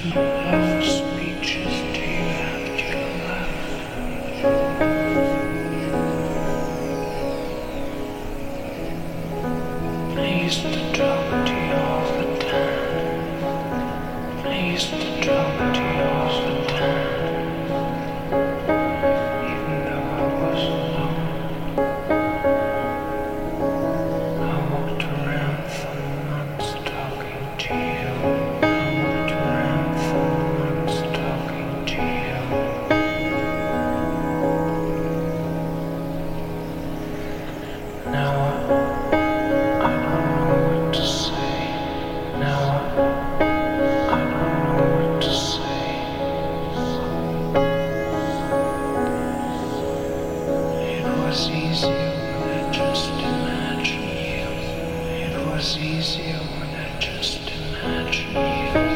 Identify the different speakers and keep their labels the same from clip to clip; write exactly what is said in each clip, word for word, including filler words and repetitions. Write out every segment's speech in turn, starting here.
Speaker 1: What speeches do you have to left? I used to talk to you all the time. I used to talk to you all the time. Even though I was alone, I walked around for months talking to you. I walked around for months talking to you. Now I don't know what to say. Now I don't know what to say. It was easier when I just imagined you. It was easier when I just imagined you.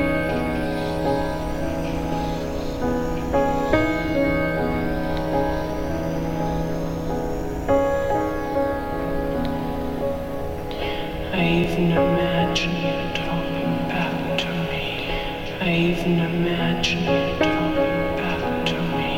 Speaker 1: I even imagine you talking back to me. I even imagine you talking back to me.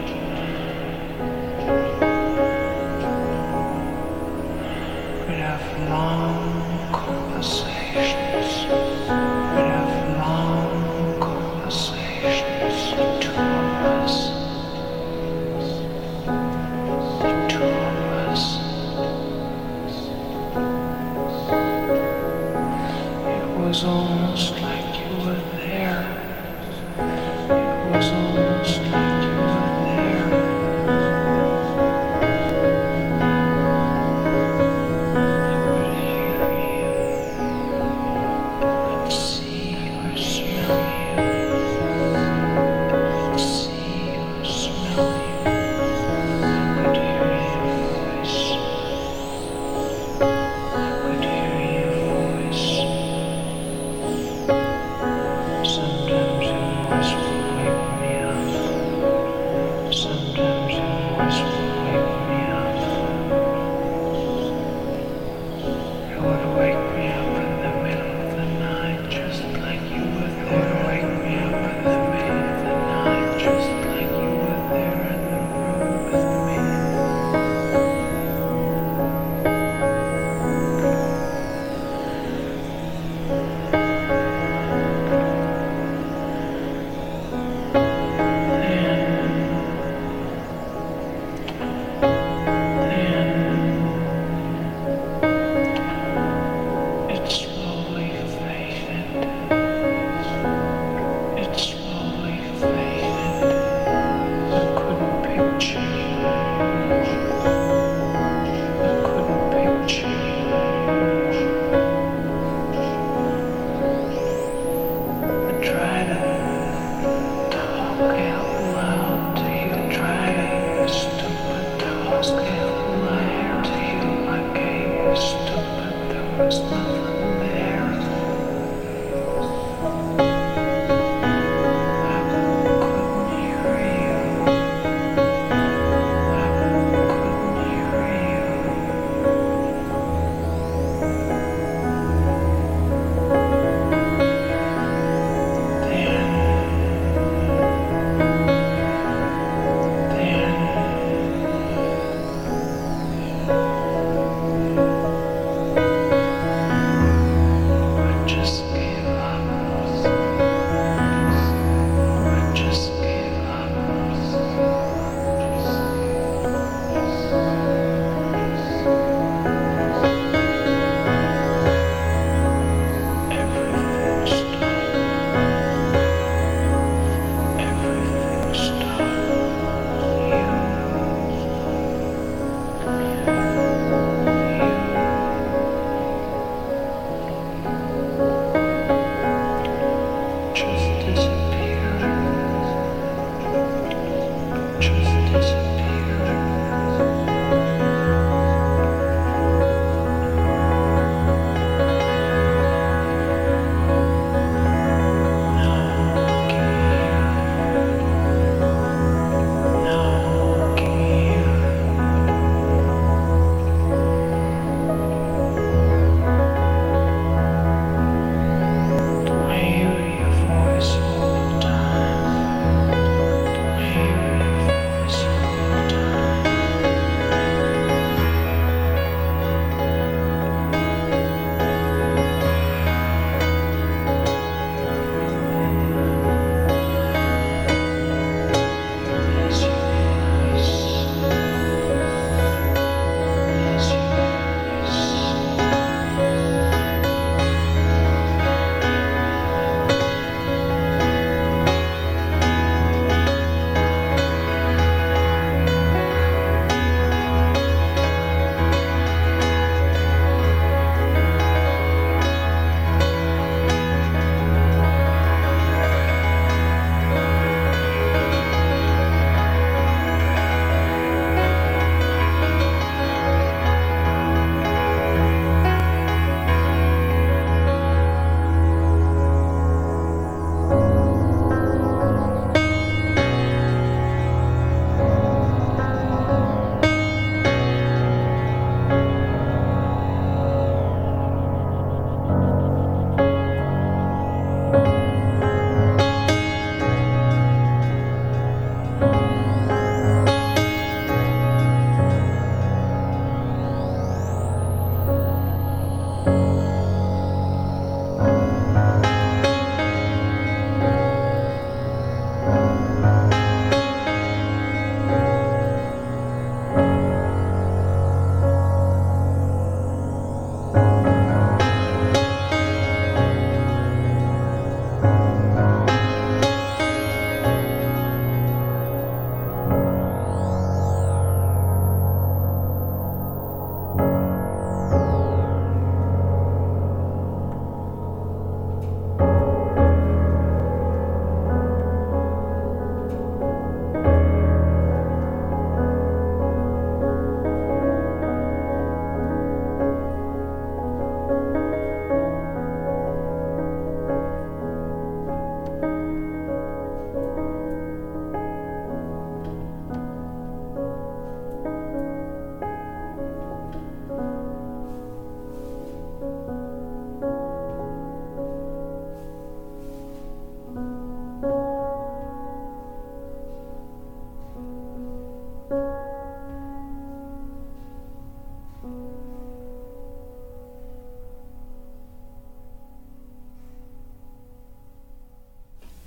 Speaker 1: We'd have long conversations. We'd have long conversations. The two of us. The two of us. It was almost like you were there. It was almost like you were there. I could hear you. I could see you or smell you. I could see you or smell you. I could hear your voice. I could hear your voice. Sometimes your voice would wake me up. Sometimes your voice would wake me up. It would wake me up in the middle of the night, just like you were there. It would wake me up in the middle of the night, just like you were there in the room with me. It slowly faded. It slowly faded. I couldn't picture you. I couldn't picture you. I tried to talk out loud to you. Try to use stupid talk out loud to you. I gave you stupid. There was nothing there. I couldn't hear you. I couldn't hear you. Then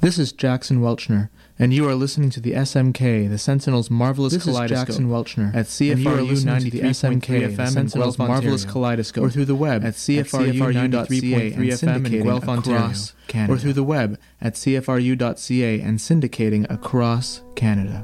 Speaker 2: This is Jackson Welchner, and you are listening to the S M K, the Sentinel's Marvelous
Speaker 1: This is
Speaker 2: Kaleidoscope.
Speaker 1: Jackson Welchner,
Speaker 2: At C F R U ninety-three point three F M, the Sentinel's Marvelous Kaleidoscope, or through the web at C F R U ninety-three point three F M in Guelph, Ontario, Canada, or through the web at C F R U dot C A and syndicating across Canada.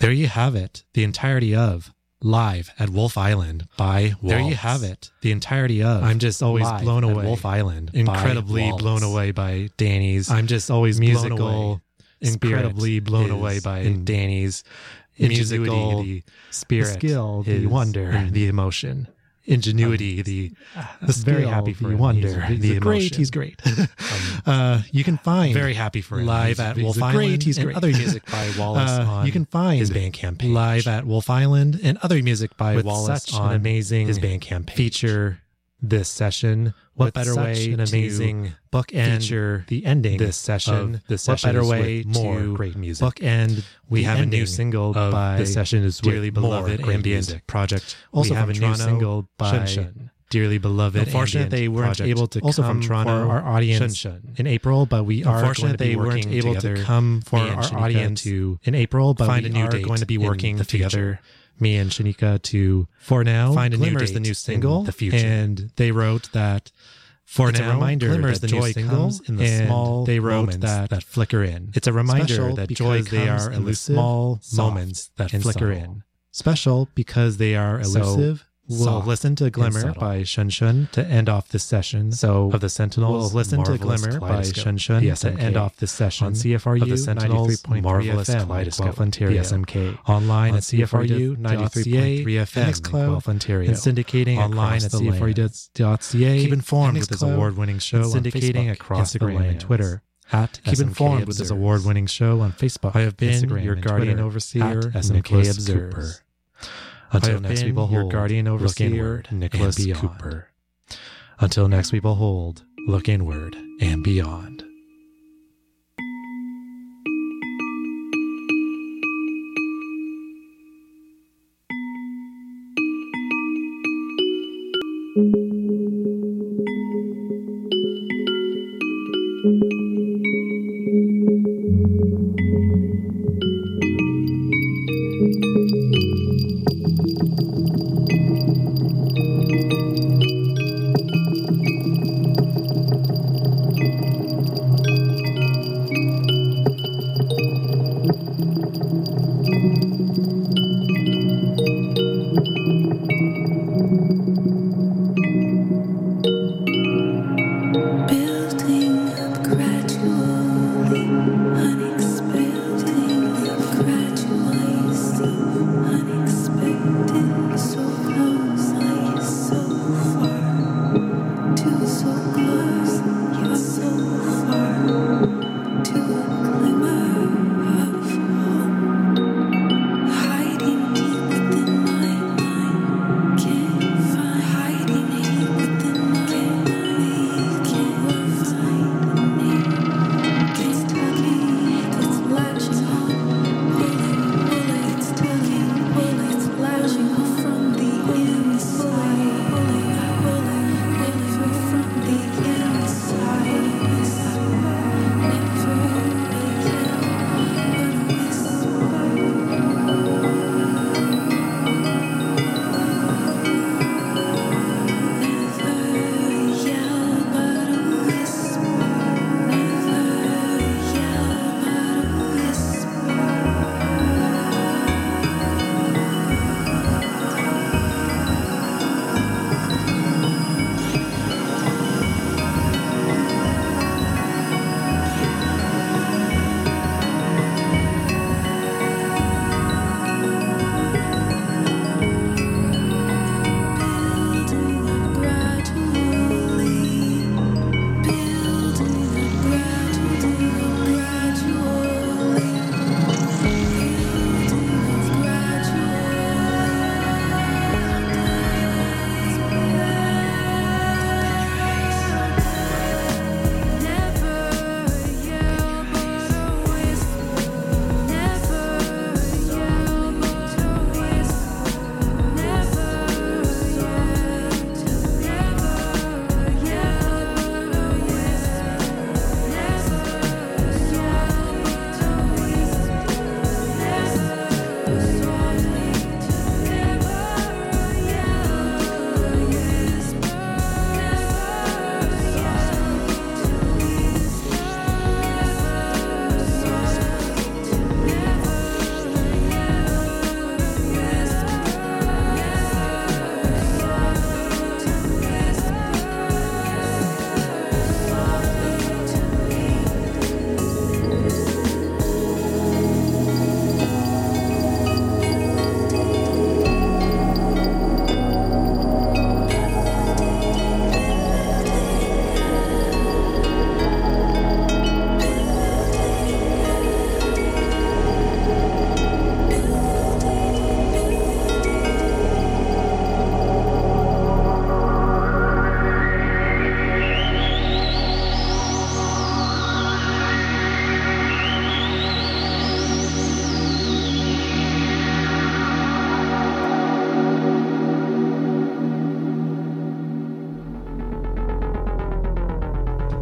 Speaker 3: There you have it, the entirety of Live at Wolf Island by Waltz. There you have it, the entirety of I'm just always Live blown away. At Wolf Island, incredibly blown away by Danny's. I'm just always musical, blown away. Incredibly blown away by Danny's musical the spirit, the skill, the wonder, the emotion. Ingenuity, um, the, the skill, very happy for the wonder, he's, he's the great, he's great. um, uh, you can find very happy for Live at Wolf he's Island great, he's and great. Other music by Wallace uh, on you can find his Bandcamp page. Live at Wolf Island and other music by With Wallace such on an amazing his Bandcamp page. Feature this session. What with better way an amazing bookend feature the ending this session of the session what better way more to great music bookend we have a new single of by the session is dearly beloved ambient music project also we have a Toronto, new single by Shun Shun. Dearly beloved unfortunately they weren't project. Able to also come from Toronto for our audience Shun Shun. In April but we are unfortunately they weren't able to come for our audience to in April but find we a new are date going to be working together me and Shanika to for now find a new date the new single the future and they wrote that for it's now a reminder Glimmer's that the joy comes in the small they wrote moments that, that flicker in it's a reminder that joy they are in the small moments that flicker in special because they are elusive. We'll listen to Glimmer by Shun Shun to end off this session. So of the Sentinels, we'll listen to Glimmer by Shun Shun to end off this session on C F R U of the Sentinels Marvelous Kaleidoscope Ontario, S M K online at C F R U ninety-three point three F M in Guelph, Ontario, and syndicating online at C F R U dot C A. Keep informed with this award-winning show syndicating across Instagram and Twitter. At Keep informed with this award-winning show on Facebook. I have been your guardian overseer, Nicholas Cooper. Until next we behold, your guardian overseer, Nicholas Cooper. Until next we behold, look inward and beyond.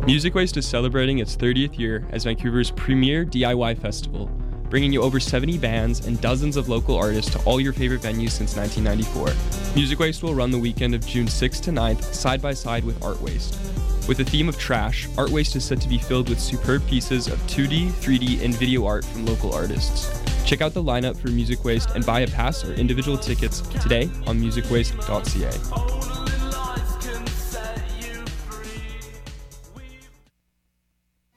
Speaker 4: Music Waste is celebrating its thirtieth year as Vancouver's premier D I Y festival, bringing you over seventy bands and dozens of local artists to all your favorite venues since nineteen ninety-four. Music Waste will run the weekend of June sixth to ninth, side by side with Art Waste. With the theme of trash, Art Waste is set to be filled with superb pieces of two D, three D, and video art from local artists. Check out the lineup for Music Waste and buy a pass or individual tickets today on music waste dot c a.